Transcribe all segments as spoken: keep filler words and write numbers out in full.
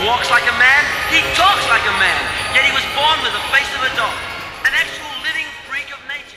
walks like a man, he talks like a man, yet he was born with the face of a dog, an actual living freak of nature.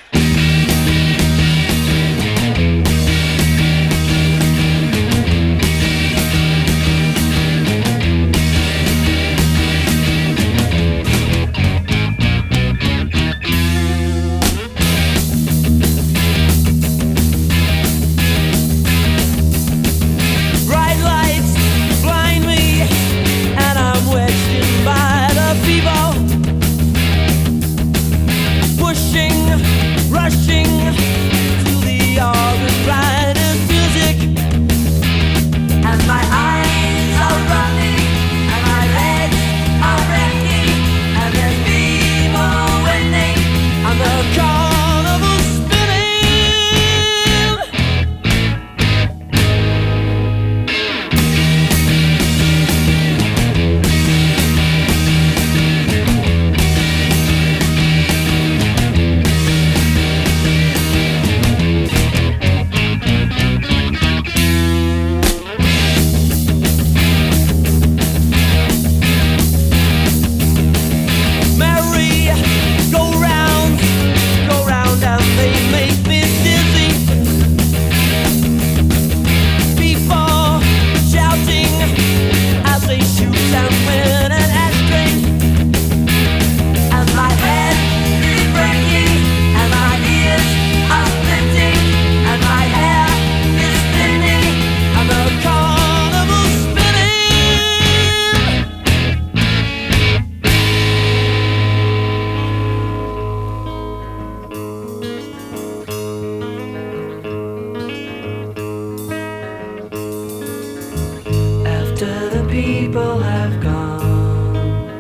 People have gone,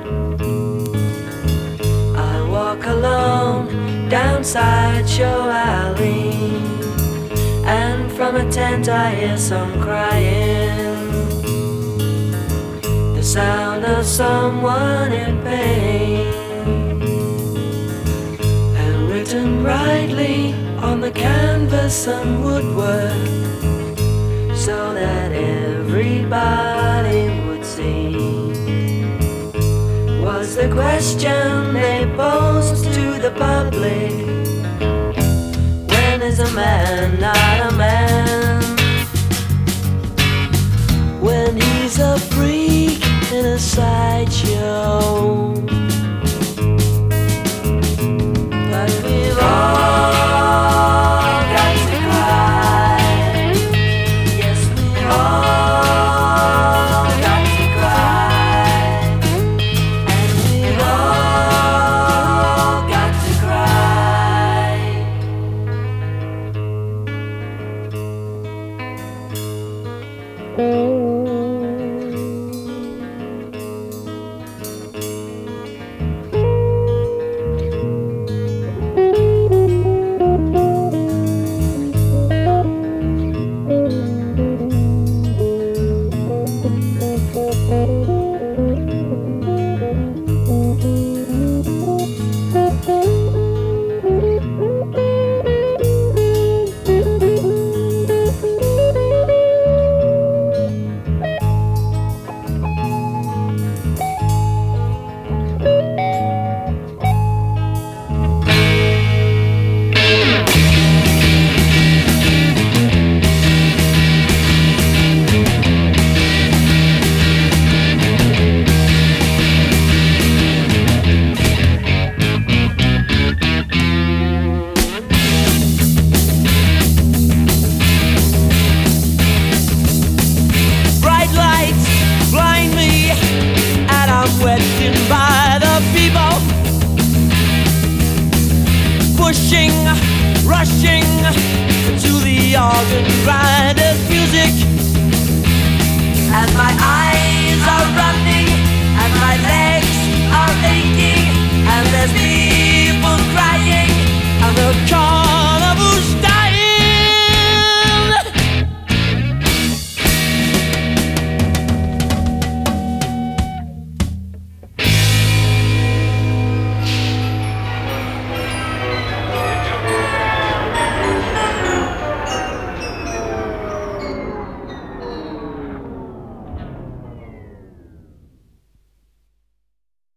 I walk alone down Sideshow Alley, and from a tent I hear some crying, the sound of someone in pain, and written brightly on the canvas some woodwork, so that everybody would see, was the question they posed to the public: when is a man not a man? When he's a freak in a sideshow. But we've all got to cry. Yes, we've all got to cry. And we've all got to cry. Pushing, rushing to the organ grinder's music, and my eyes are running, and my legs are aching, and there's people crying, and the car